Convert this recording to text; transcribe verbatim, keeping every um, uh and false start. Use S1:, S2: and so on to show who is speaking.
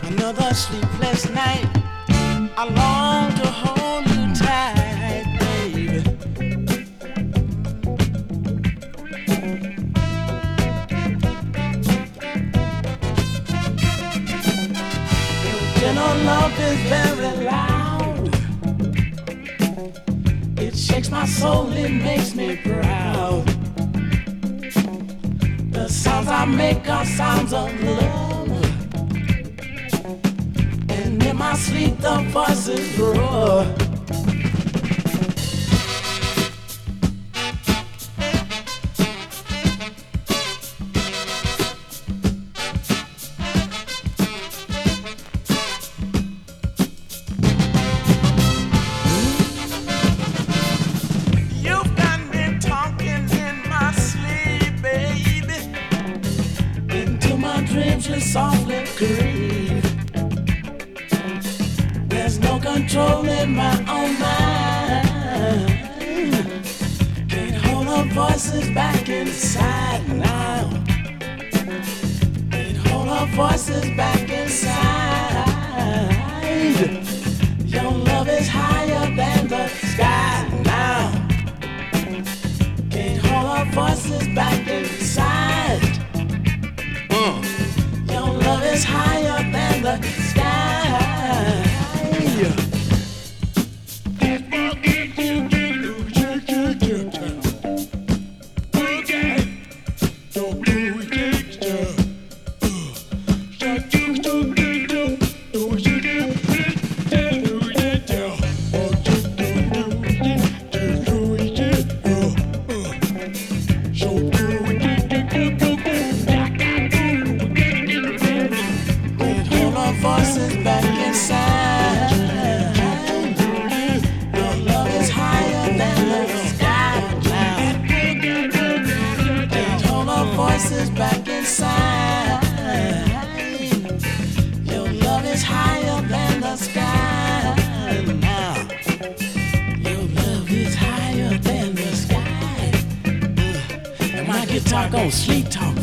S1: Another sleepless night. I long to hold you tight, baby. Your gentle love is very loud. It shakes my soul, it makes me proud. The sounds I make are sounds of love. And in my sleep the voices roar. You've got me talking in my sleep, baby. Into my dreams you softly creep. There's no control in my own mind. Can't hold our voices back inside now. Can't hold our voices back inside. Your love is higher than the sky now. Can't hold our voices back inside. Mm. Your love is higher than the sky. Voices back inside. Your love is higher than the sky now. Can't hold our voices back inside. Your love is higher than the sky now. Your love is higher than the sky. And my guitar goes sleep talk.